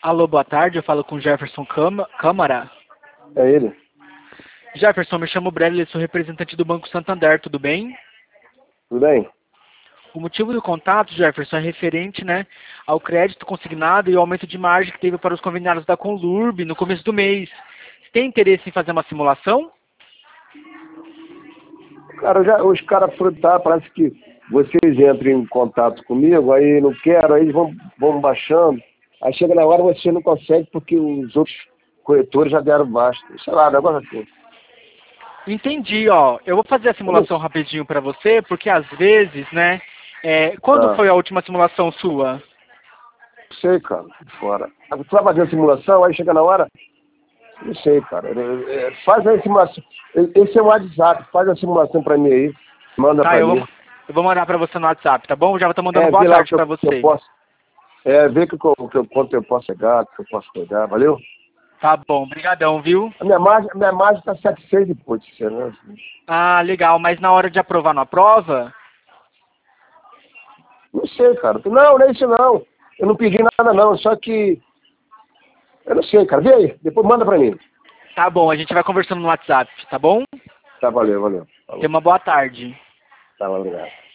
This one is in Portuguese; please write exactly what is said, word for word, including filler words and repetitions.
Alô, boa tarde, eu falo com Jefferson Cama- Câmara. É ele? Jefferson, me chamo Bradley, sou representante do Banco Santander, tudo bem? Tudo bem? O motivo do contato, Jefferson, é referente, né, ao crédito consignado e ao aumento de margem que teve para os conveniados da Conlurb no começo do mês. Você tem interesse em fazer uma simulação? Cara, já, os caras foram, tá, parece que vocês entram em contato comigo, aí não quero, aí eles vão, vão baixando, aí chega na hora você não consegue porque os outros corretores já deram basta. Sei lá, negócio assim. Entendi, ó. Eu vou fazer a simulação rapidinho para você, porque às vezes, né, é, quando Ah, foi a última simulação sua? não sei, cara, fora. Aí você vai fazer a simulação, aí chega na hora, não sei, cara. É, é, faz a simulação. Esse é o WhatsApp, faz a simulação pra mim aí, manda Tá, pra eu mim. vou, eu vou mandar para você no WhatsApp, tá bom? Já estou mandando É, boa vê lá o tarde que eu, para que eu você. posso. É, vê que, eu- que, eu- quanto eu posso pegar, que eu posso pegar, valeu? Tá bom, brigadão, viu? A minha margem, a minha margem tá sete vírgula seis e pouco, né? Ah, legal, mas na hora de aprovar na prova? Não sei, cara. Não, não é isso não. Eu não pedi nada não, só que... Eu não sei, cara. Vê aí, depois manda pra mim. Tá bom, a gente vai conversando no WhatsApp, tá bom? Tá, valeu, valeu. Tenha Falou. uma boa tarde. Tá, obrigado.